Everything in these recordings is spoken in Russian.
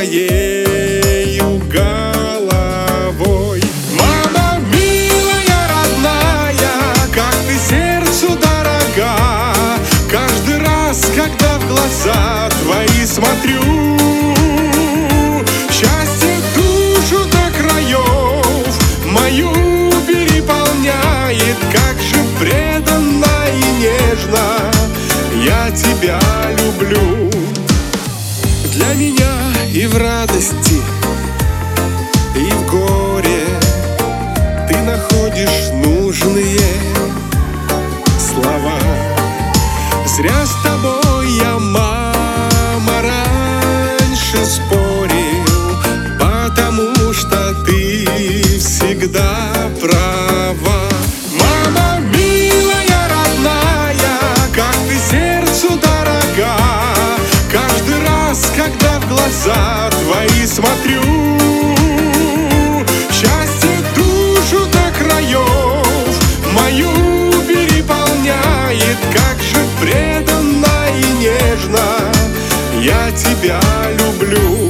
твоею головой. Мама милая, родная, как ты сердцу дорога. Каждый раз, когда в глаза твои смотрю, счастье душу до краев мою переполняет. Как же преданно и нежно я тебя люблю. Для меня и в радости, и в горе ты находишь нужные слова. Зря с тобой я, мама, раньше спорил, потому что ты всегда права. Мама милая, родная, как ты сердцу дорога. Каждый раз, когда в глаза твои смотрю, счастье душу до краев мою переполняет. Как же преданно и нежно я тебя люблю.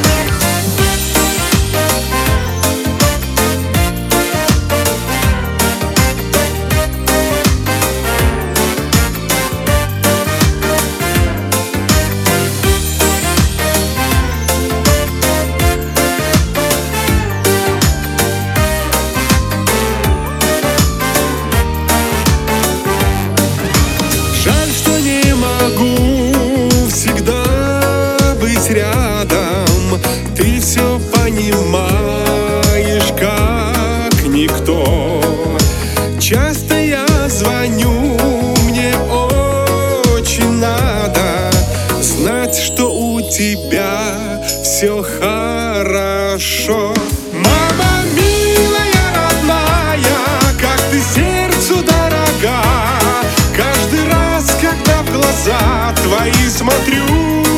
Жаль, что не могу всегда быть рядом. Ты все понимаешь, как никто. Часто я звоню, мне очень надо знать, что у тебя все хорошо. Мама милая, родная, как ты сердцу дорога. Каждый раз, когда в глаза твои смотрю,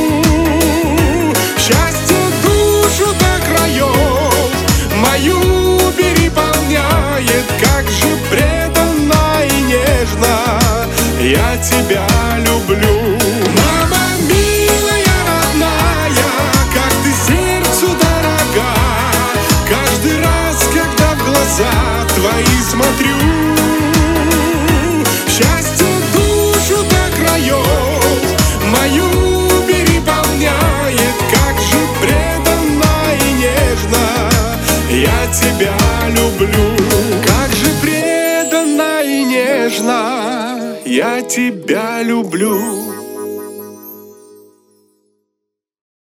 счастье душу до краев мою переполняет. Как же преданно и нежно я тебя люблю. Мама милая, родная, как ты сердцу дорога. Каждый раз, когда в глаза твои смотрю, счастье душу до краев мою переполняет. Как же преданно и нежно я тебя люблю. Как же преданно и нежно я тебя люблю.